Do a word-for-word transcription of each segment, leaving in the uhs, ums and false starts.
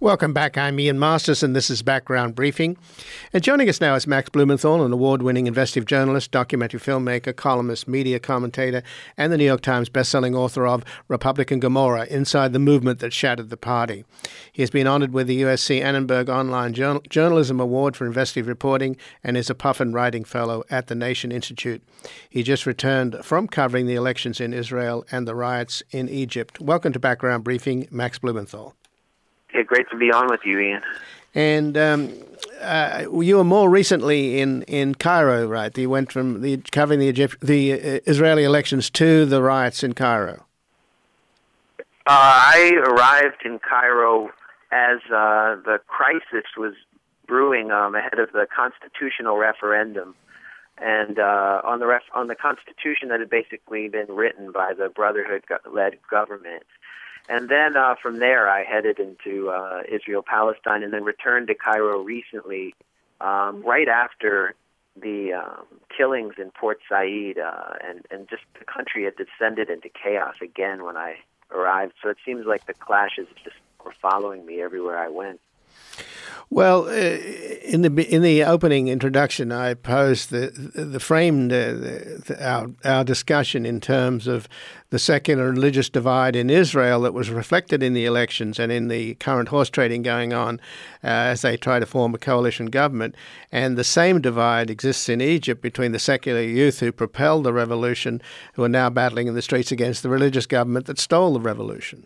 Welcome back. I'm Ian Masters, and this is Background Briefing. And joining us now is Max Blumenthal, an award-winning investigative journalist, documentary filmmaker, columnist, media commentator, and the New York Times bestselling author of Republican Gomorrah, Inside the Movement That Shattered the Party. He has been honored with the U S C Annenberg Online Journal- Journalism Award for investigative reporting and is a Puffin Writing Fellow at the Nation Institute. He just returned from covering the elections in Israel and the riots in Egypt. Welcome to Background Briefing, Max Blumenthal. Yeah, great to be on with you, Ian. And um, uh, you were more recently in, in Cairo, right? You went from the covering the Egypt, the uh, Israeli elections to the riots in Cairo. Uh, I arrived in Cairo as uh, the crisis was brewing um, ahead of the constitutional referendum, and uh, on the ref- on the constitution that had basically been written by the Brotherhood-led government. And then uh, from there, I headed into uh, Israel-Palestine and then returned to Cairo recently, um, right after the um, killings in Port Said, uh, and, and just the country had descended into chaos again when I arrived. So it seems like the clashes just were following me everywhere I went. Well, uh, in the in the opening introduction, I posed the the framed uh, the, our our discussion in terms of the secular and religious divide in Israel that was reflected in the elections and in the current horse trading going on uh, as they try to form a coalition government, and the same divide exists in Egypt between the secular youth who propelled the revolution, who are now battling in the streets against the religious government that stole the revolution.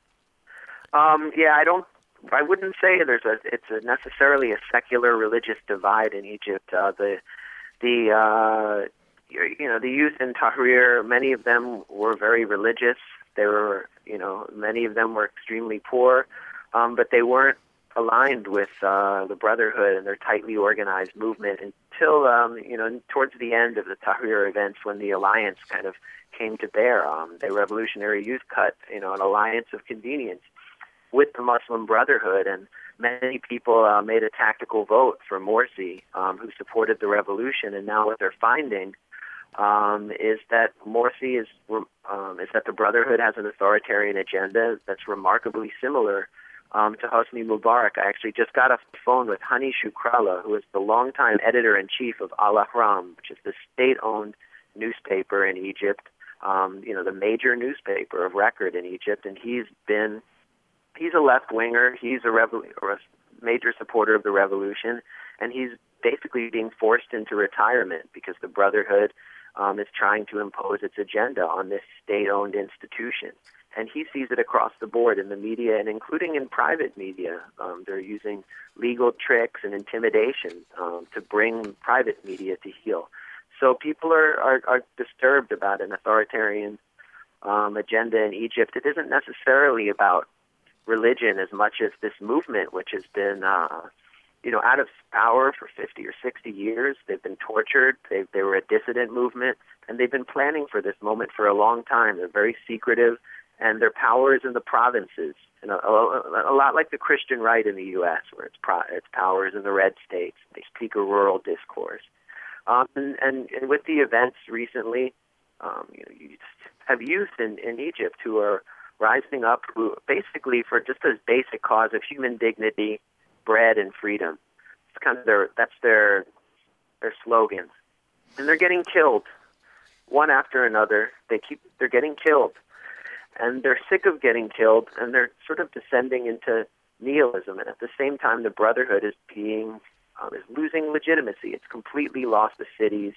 Um, yeah, I don't. I wouldn't say there's a it's a necessarily a secular religious divide in Egypt. Uh, the the uh, you know the youth in Tahrir, many of them were very religious. They were you know many of them were extremely poor, um, but they weren't aligned with uh, the Brotherhood and their tightly organized movement until um, you know towards the end of the Tahrir events when the alliance kind of came to bear. Um, the Revolutionary Youth cut you know an alliance of convenience with the Muslim Brotherhood, and many people uh, made a tactical vote for Morsi, um, who supported the revolution. And now what they're finding um, is that Morsi is um, is that the Brotherhood has an authoritarian agenda that's remarkably similar um, to Hosni Mubarak. I actually just got off the phone with Hani Shukrallah, who is the longtime editor-in-chief of Al Ahram, which is the state-owned newspaper in Egypt, um, you know, the major newspaper of record in Egypt, and he's been He's a left-winger. He's a, revol- or a major supporter of the revolution, and he's basically being forced into retirement because the Brotherhood um, is trying to impose its agenda on this state-owned institution. And he sees it across the board in the media and including in private media. Um, they're using legal tricks and intimidation um, to bring private media to heel. So people are, are, are disturbed about an authoritarian um, agenda in Egypt. It isn't necessarily about religion as much as this movement, which has been, uh, you know, out of power for fifty or sixty years. They've been tortured. They they were a dissident movement, and they've been planning for this moment for a long time. They're very secretive, and their power is in the provinces, you know, a, a lot like the Christian right in the U S, where its pro, its power is in the red states. They speak a rural discourse, um, and, and and with the events recently, um, you know, you have youth in, in Egypt who are rising up who basically for just this basic cause of human dignity, bread, and freedom. It's kind of their that's their their slogan, and they're getting killed one after another. They keep they're getting killed, and they're sick of getting killed, and they're sort of descending into nihilism. And at the same time, the Brotherhood is being um, is losing legitimacy. It's completely lost the cities,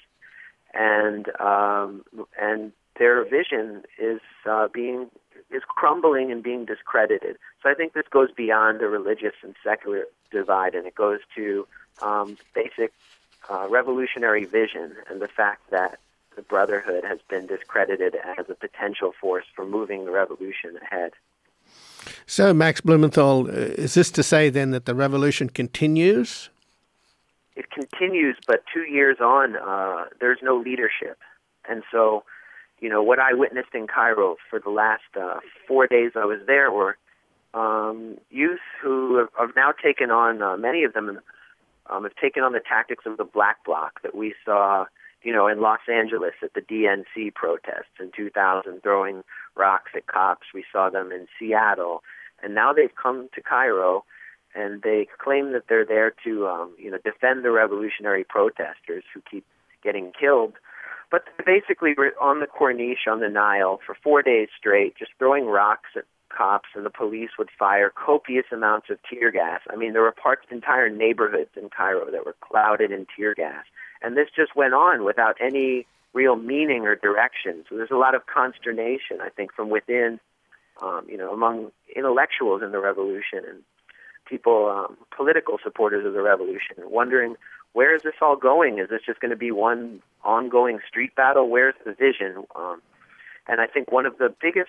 and um, and their vision is uh, being is crumbling and being discredited. So I think this goes beyond the religious and secular divide, and it goes to um, basic uh, revolutionary vision and the fact that the Brotherhood has been discredited as a potential force for moving the revolution ahead. So, Max Blumenthal, is this to say then that the revolution continues? It continues, but two years on, uh, there's no leadership. And so You know, what I witnessed in Cairo for the last uh, four days I was there were um, youth who have, have now taken on, uh, many of them um, have taken on the tactics of the Black Bloc that we saw, you know, in Los Angeles at the D N C protests in two thousand, throwing rocks at cops. We saw them in Seattle. And now they've come to Cairo and they claim that they're there to, um, you know, defend the revolutionary protesters who keep getting killed. But they basically were on the Corniche on the Nile for four days straight, just throwing rocks at cops, and the police would fire copious amounts of tear gas. I mean, there were parts, entire neighborhoods in Cairo that were clouded in tear gas. And this just went on without any real meaning or direction. So there's a lot of consternation, I think, from within, um, you know, among intellectuals in the revolution and people, um, political supporters of the revolution, wondering, where is this all going? Is this just going to be one ongoing street battle? Where's the vision? Um, and I think one of the biggest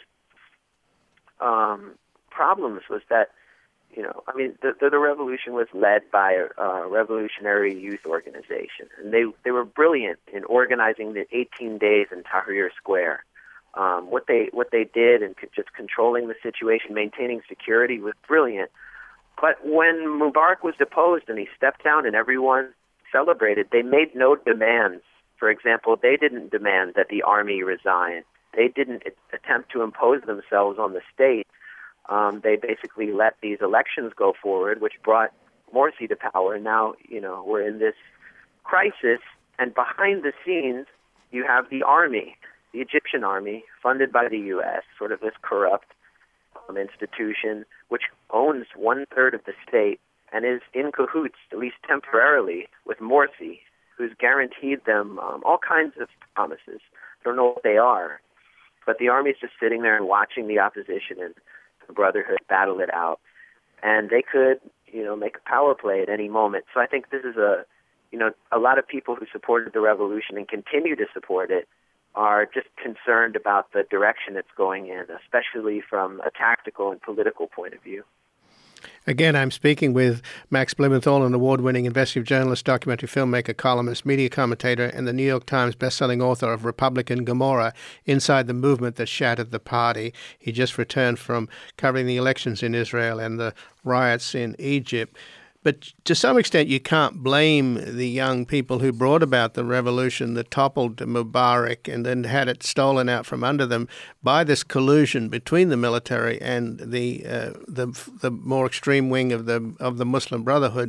um, problems was that, you know, I mean, the, the, the revolution was led by a, a revolutionary youth organization, and they, they were brilliant in organizing the eighteen days in Tahrir Square. Um, what they what they did and just controlling the situation, maintaining security was brilliant. But when Mubarak was deposed and he stepped down and everyone celebrated, they made no demands. For example, they didn't demand that the army resign. They didn't attempt to impose themselves on the state. Um, they basically let these elections go forward, which brought Morsi to power. And now, you know, we're in this crisis, and behind the scenes, you have the army, the Egyptian army, funded by the U S, sort of this corrupt um, institution, which owns one-third of the state and is in cahoots, at least temporarily, with Morsi, who's guaranteed them um, all kinds of promises. I don't know what they are, but the army's just sitting there and watching the opposition and the Brotherhood battle it out. And they could, you know, make a power play at any moment. So I think this is a, you know, a lot of people who supported the revolution and continue to support it are just concerned about the direction it's going in, especially from a tactical and political point of view. Again, I'm speaking with Max Blumenthal, an award-winning investigative journalist, documentary filmmaker, columnist, media commentator, and the New York Times bestselling author of Republican Gomorrah, Inside the Movement That Shattered the Party. He just returned from covering the elections in Israel and the riots in Egypt. But to some extent, you can't blame the young people who brought about the revolution that toppled Mubarak and then had it stolen out from under them by this collusion between the military and the uh, the, the more extreme wing of the of the Muslim Brotherhood.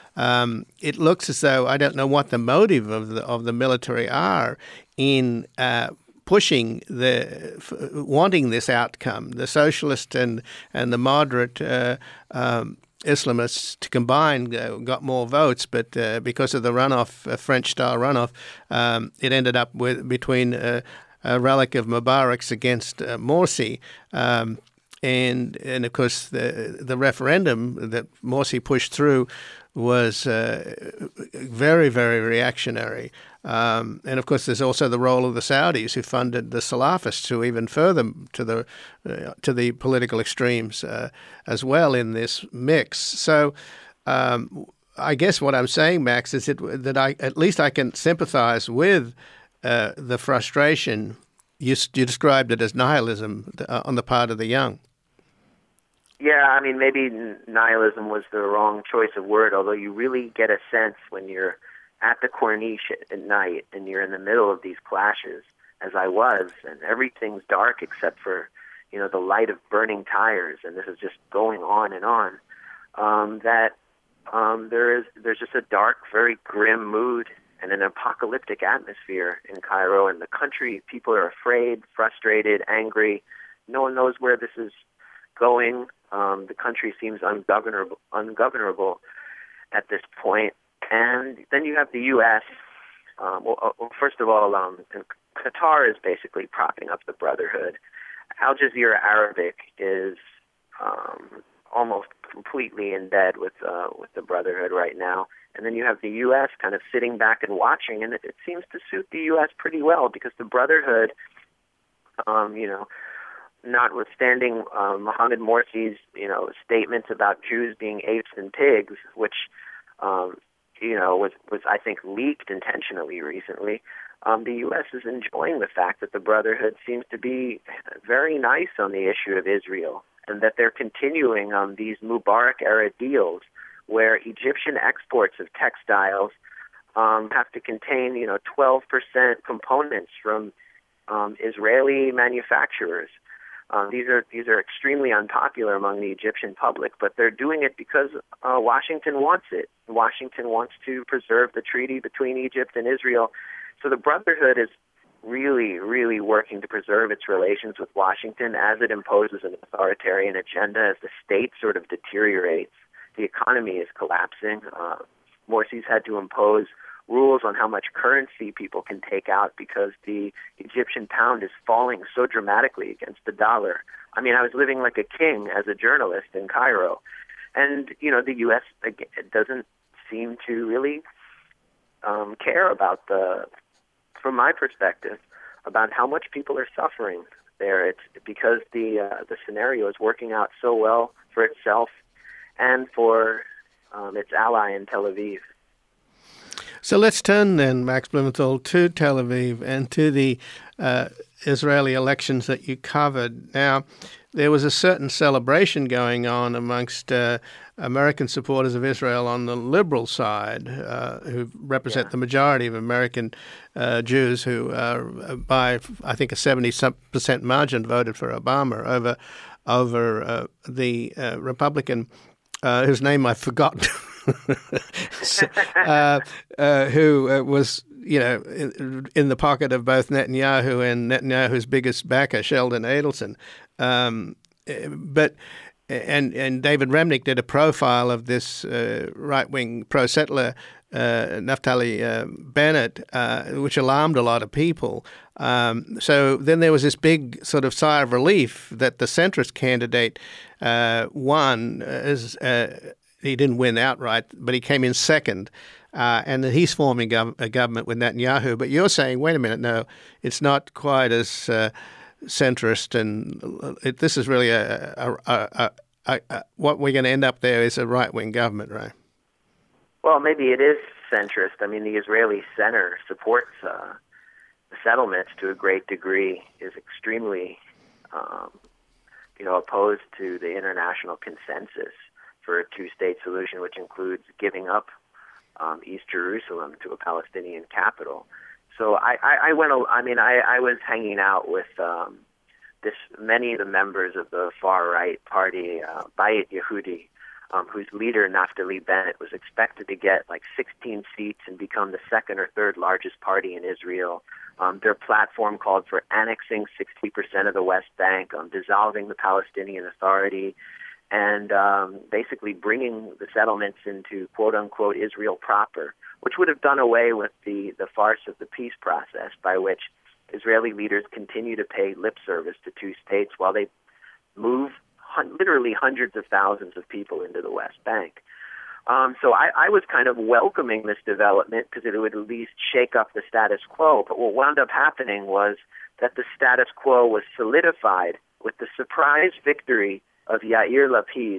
Um, it looks as though I don't know what the motive of the of the military are in uh, pushing the f- wanting this outcome. The socialist and and the moderate Uh, um, Islamists to combine uh, got more votes, but uh, because of the runoff, uh, French-style runoff, um, it ended up with between uh, a relic of Mubarak's against uh, Morsi, um, and and of course the the referendum that Morsi pushed through was uh, very very reactionary. Um, and of course, there's also the role of the Saudis, who funded the Salafists, who even further to the uh, to the political extremes uh, as well in this mix. So, um, I guess what I'm saying, Max, is it, that I at least I can sympathize with uh, the frustration. You, you described it as nihilism uh, on the part of the young. Yeah, I mean, maybe nihilism was the wrong choice of word, although you really get a sense when you're at the Corniche at night and you're in the middle of these clashes, as I was, and everything's dark except for, you know, the light of burning tires, and this is just going on and on, um, that um, there is there's just a dark, very grim mood and an apocalyptic atmosphere in Cairo, and the country, people are afraid, frustrated, angry. No one knows where this is going. Um, the country seems ungovernable, ungovernable at this point. And then you have the U S Um, well, well, first of all, um, Qatar is basically propping up the Brotherhood. Al Jazeera Arabic is um, almost completely in bed with uh, with the Brotherhood right now. And then you have the U S kind of sitting back and watching, and it, it seems to suit the U S pretty well because the Brotherhood, um, you know, notwithstanding uh, Mohammed Morsi's, you know, statements about Jews being apes and pigs, which, um, you know, was, was, I think, leaked intentionally recently, um, the U S is enjoying the fact that the Brotherhood seems to be very nice on the issue of Israel, and that they're continuing on these Mubarak-era deals where Egyptian exports of textiles um, have to contain, you know, twelve percent components from um, Israeli manufacturers. Uh, these are these are extremely unpopular among the Egyptian public, but they're doing it because uh, Washington wants it. Washington wants to preserve the treaty between Egypt and Israel. So the Brotherhood is really, really working to preserve its relations with Washington as it imposes an authoritarian agenda, as the state sort of deteriorates. The economy is collapsing. Uh, Morsi's had to impose rules on how much currency people can take out because the Egyptian pound is falling so dramatically against the dollar. I mean, I was living like a king as a journalist in Cairo. And, you know, the U S again, doesn't seem to really um, care about the, from my perspective, about how much people are suffering there. It's because the uh, the scenario is working out so well for itself and for um, its ally in Tel Aviv. So let's turn then, Max Blumenthal, to Tel Aviv and to the uh, Israeli elections that you covered. Now, there was a certain celebration going on amongst uh, American supporters of Israel on the liberal side, uh, who represent Yeah. the majority of American uh, Jews who, uh, by I think a seventy percent margin, voted for Obama over over uh, the uh, Republican, uh, whose name I've forgotten. so, uh, uh, who uh, was, you know, in, in the pocket of both Netanyahu and Netanyahu's biggest backer, Sheldon Adelson. Um, but and and David Remnick did a profile of this uh, right-wing pro-settler uh, Naftali uh, Bennett, uh, which alarmed a lot of people. Um, so then there was this big sort of sigh of relief that the centrist candidate uh, won as. Uh, He didn't win outright, but he came in second, uh, and that he's forming gov- a government with Netanyahu. But you're saying, wait a minute, no, it's not quite as uh, centrist, and it, this is really a, a, a, a, a, a what we're going to end up there is a right-wing government, right? Well, maybe it is centrist. I mean, the Israeli center supports uh, the settlements to a great degree, is extremely, um, you know, opposed to the international consensus for a two-state solution, which includes giving up um, East Jerusalem to a Palestinian capital. So I, I, I went. I mean, I, I was hanging out with um, this many of the members of the far-right party, uh, Bayit Yehudi, um, whose leader Naftali Bennett was expected to get like sixteen seats and become the second or third largest party in Israel. Um, their platform called for annexing sixty percent of the West Bank, um, dissolving the Palestinian Authority, and um, basically bringing the settlements into quote-unquote Israel proper, which would have done away with the, the farce of the peace process by which Israeli leaders continue to pay lip service to two states while they move hun- literally hundreds of thousands of people into the West Bank. Um, so I, I was kind of welcoming this development because it would at least shake up the status quo. But what wound up happening was that the status quo was solidified with the surprise victory of Yair Lapid,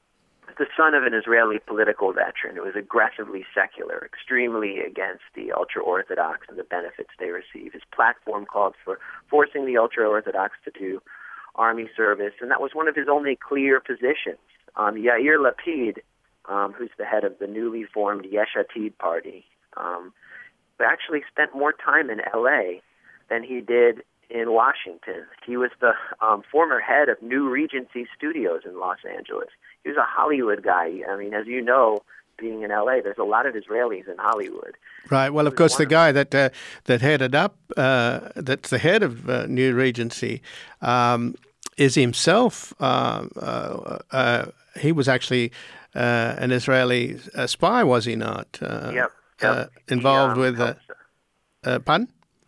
the son of an Israeli political veteran who was aggressively secular, extremely against the ultra-Orthodox and the benefits they receive. His platform called for forcing the ultra-Orthodox to do army service, and that was one of his only clear positions. Um, Yair Lapid, um, who's the head of the newly formed Yesh Atid party, um, actually spent more time in L A than he did in Washington. He was the um, former head of New Regency Studios in Los Angeles. He was a Hollywood guy. I mean, as you know, being in L A, there's a lot of Israelis in Hollywood. Right. Well, of course, the guy that uh, that headed up, uh, that's the head of uh, New Regency, um, is himself. Uh, uh, uh, he was actually uh, an Israeli uh, spy, was he not? Uh, yep. yep. Uh, involved he, um, with. Uh, uh, pardon?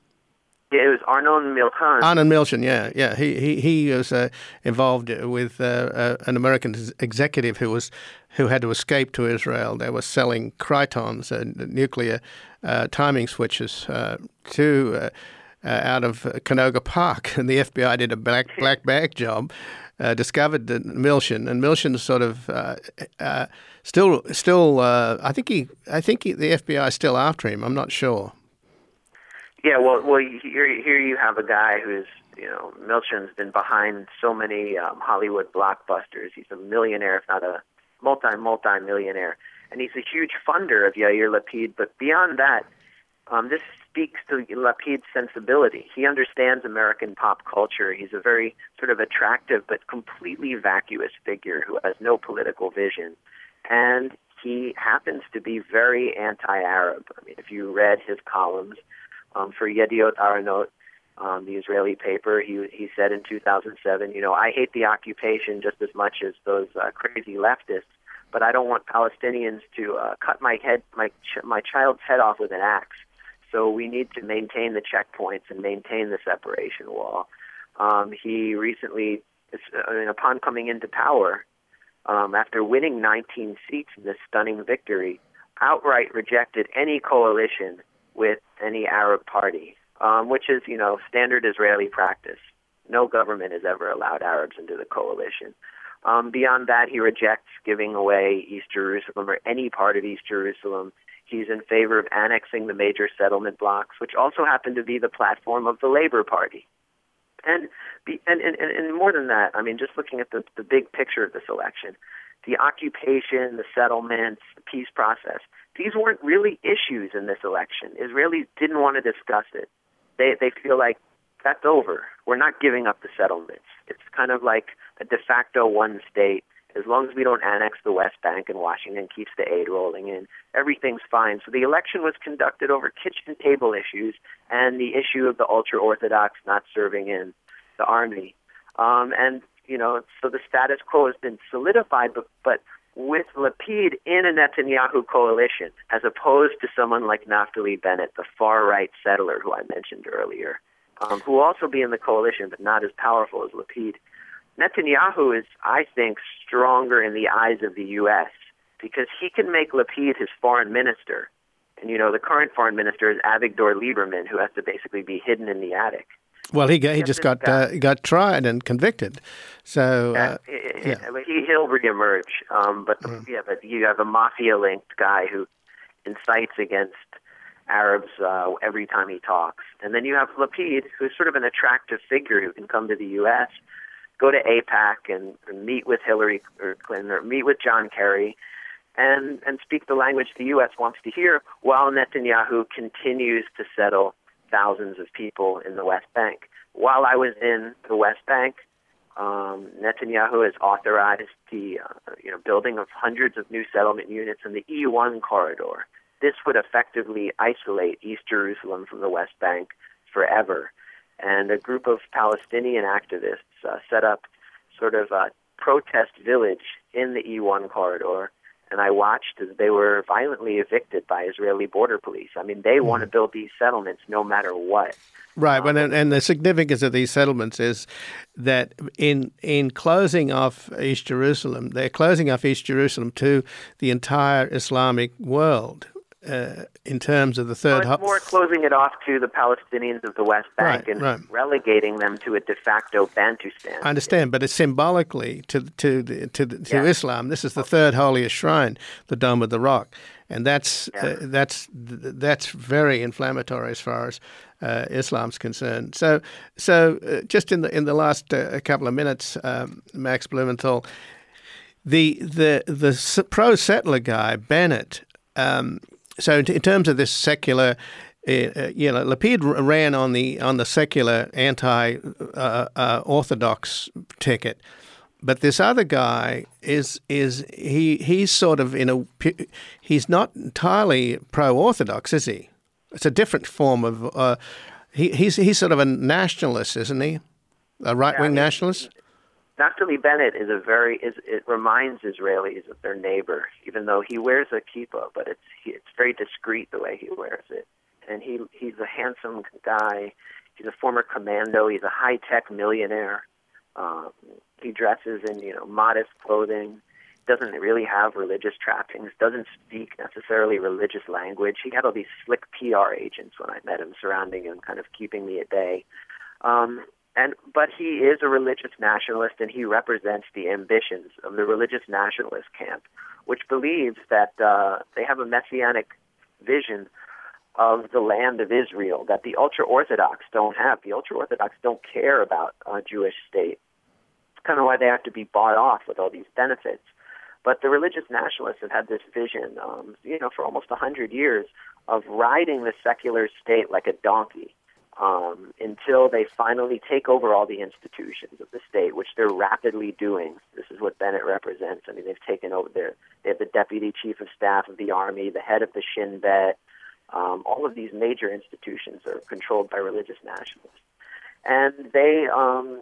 Yeah, it was Arnon Milchan. Arnon Milchan, yeah, yeah. He he he was uh, involved with uh, uh, an American executive who was who had to escape to Israel. They were selling Krytons, uh, nuclear uh, timing switches, uh, to uh, uh, out of Canoga Park, and the F B I did a black black bag job. Uh, discovered Milchan, and Milchan sort of uh, uh, still still. Uh, I think he I think he, the F B I is still after him. I'm not sure. Yeah, well, well, here, here you have a guy who's, you know, Milchan's been behind so many um, Hollywood blockbusters. He's a millionaire, if not a multi, multi-millionaire. And he's a huge funder of Yair Lapid. But beyond that, um, this speaks to Lapid's sensibility. He understands American pop culture. He's a very sort of attractive but completely vacuous figure who has no political vision. And he happens to be very anti-Arab. I mean, if you read his columns um, for Yediot Aharonot, um, the Israeli paper, he he said in two thousand seven, you know, I hate the occupation just as much as those uh, crazy leftists, but I don't want Palestinians to uh, cut my head, my ch- my child's head off with an axe. So we need to maintain the checkpoints and maintain the separation wall. Um, he recently, I mean, upon coming into power, um, after winning nineteen seats in this stunning victory, outright rejected any coalition with any Arab party, um, which is, you know, standard Israeli practice. No government has ever allowed Arabs into the coalition. Um, beyond that, he rejects giving away East Jerusalem or any part of East Jerusalem. He's in favor of annexing the major settlement blocks, which also happen to be the platform of the Labor Party. And, be, and, and, and more than that, I mean, just looking at the, the big picture of this election, the occupation, the settlements, the peace process, these weren't really issues in this election. Israelis didn't want to discuss it. They, they feel like, that's over. We're not giving up the settlements. It's kind of like a de facto one state. As long as we don't annex the West Bank and Washington keeps the aid rolling in, everything's fine. So the election was conducted over kitchen table issues and the issue of the ultra-Orthodox not serving in the army. Um, and, you know, so the status quo has been solidified, but, but with Lapid in a Netanyahu coalition, as opposed to someone like Naftali Bennett, the far-right settler who I mentioned earlier, um, who will also be in the coalition, but not as powerful as Lapid. Netanyahu is, I think, stronger in the eyes of the U S because he can make Lapid his foreign minister. And, you know, the current foreign minister is Avigdor Lieberman, who has to basically be hidden in the attic. Well, he he just got uh, got tried and convicted, so uh, yeah, yeah. He he'll reemerge. Um, but the, mm. yeah, but you have a mafia-linked guy who incites against Arabs uh, every time he talks, and then you have Lapid, who's sort of an attractive figure who can come to the U S, go to AIPAC and, and meet with Hillary or Clinton or meet with John Kerry, and and speak the language the U S wants to hear, while Netanyahu continues to settle thousands of people in the West Bank. While I was in the West Bank, um, Netanyahu has authorized the uh, you know building of hundreds of new settlement units in the E one corridor. This would effectively isolate East Jerusalem from the West Bank forever. And a group of Palestinian activists uh, set up sort of a protest village in the E one corridor, and I watched as they were violently evicted by Israeli border police. I mean, they mm. want to build these settlements no matter what. Right, um, and, and the significance of these settlements is that in in closing off East Jerusalem, they're closing off East Jerusalem to the entire Islamic world. Uh, in terms of the third well, it's more closing it off to the Palestinians of the West Bank right, and right. relegating them to a de facto Bantustan. I understand, but it's symbolically to to the, to, the, to yeah. Islam. This is the third holiest shrine, the Dome of the Rock, and that's yeah. uh, that's that's very inflammatory as far as uh, Islam's concerned. So so uh, just in the in the last uh, couple of minutes, um, Max Blumenthal, the the the pro settler guy Bennett. Um, So in terms of this secular, uh, you know, Lapid ran on the on the secular anti-orthodox uh, uh, ticket, but this other guy is is he he's sort of in a he's not entirely pro-orthodox, is he? It's a different form of uh, he he's he's sort of a nationalist, isn't he? A right-wing yeah, nationalist. Naftali Bennett is a very is it reminds Israelis of their neighbor, even though he wears a kippah, but it's he, it's very discreet the way he wears it. And he he's a handsome guy. He's a former commando. He's a high tech millionaire. Um, he dresses in you know modest clothing. Doesn't really have religious trappings. Doesn't speak necessarily religious language. He had all these slick P R agents when I met him, surrounding him, kind of keeping me at bay. Um, And but he is a religious nationalist, and he represents the ambitions of the religious nationalist camp, which believes that uh, they have a messianic vision of the land of Israel that the ultra-Orthodox don't have. The ultra-Orthodox don't care about a Jewish state. It's kind of why they have to be bought off with all these benefits. But the religious nationalists have had this vision, um, you know, for almost a hundred years of riding the secular state like a donkey um, until they finally take over all the institutions of the state, which they're rapidly doing. This is what Bennett represents. I mean, they've taken over their, they have the deputy chief of staff of the army, the head of the Shin Bet. Um, all of these major institutions are controlled by religious nationalists. And they um,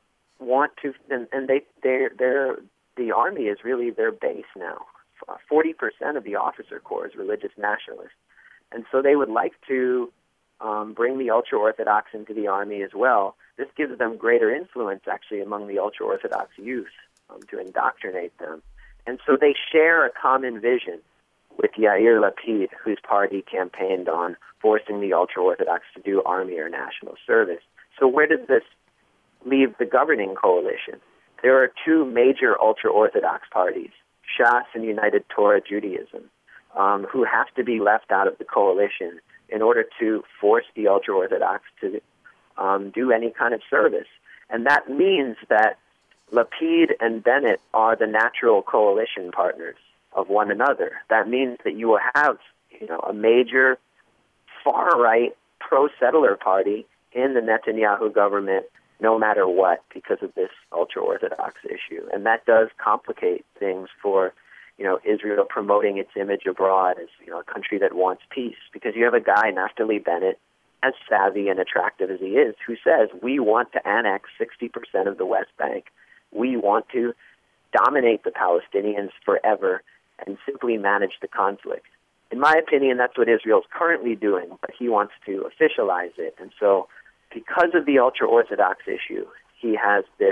want to, and, and they, they're, they're, the army is really their base now. forty percent of the officer corps is religious nationalists. And so they would like to um, bring the ultra-Orthodox into the army as well. This gives them greater influence, actually, among the ultra-Orthodox youth um, to indoctrinate them. And so they share a common vision with Yair Lapid, whose party campaigned on forcing the ultra-Orthodox to do army or national service. So where does this leave the governing coalition? There are two major ultra-Orthodox parties, Shas and United Torah Judaism, um, who have to be left out of the coalition in order to force the ultra-Orthodox to um, do any kind of service. And that means that Lapid and Bennett are the natural coalition partners of one another. That means that you will have, you know, a major far-right pro-settler party in the Netanyahu government no matter what because of this ultra-Orthodox issue. And that does complicate things for, you know, Israel promoting its image abroad as, you know, a country that wants peace. Because you have a guy, Naftali Bennett, as savvy and attractive as he is, who says, we want to annex sixty percent of the West Bank. We want to dominate the Palestinians forever and simply manage the conflict. In my opinion, that's what Israel's currently doing, but he wants to officialize it. And so because of the ultra-Orthodox issue, he has this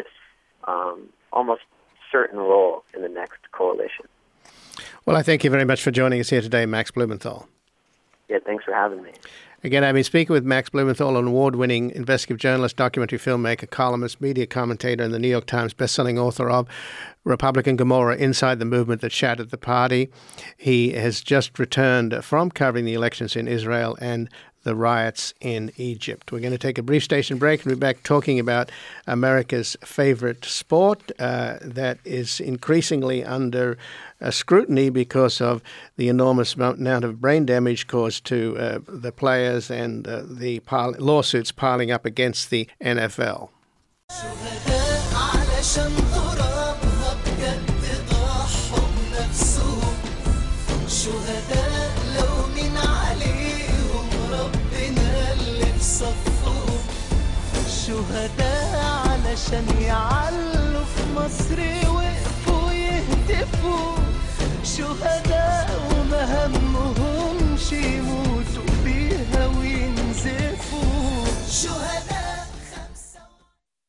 um, almost certain role in the next coalition. Well, I thank you very much for joining us here today, Max Blumenthal. Yeah, thanks for having me. Again, I've been speaking with Max Blumenthal, an award-winning investigative journalist, documentary filmmaker, columnist, media commentator, and the New York Times bestselling author of Republican Gomorrah, Inside the Movement That Shattered the Party. He has just returned from covering the elections in Israel and the riots in Egypt. We're going to take a brief station break and be back talking about America's favorite sport uh, that is increasingly under uh, scrutiny because of the enormous amount of brain damage caused to uh, the players and uh, the pile- lawsuits piling up against the N F L. شهداء علشان يعلوا في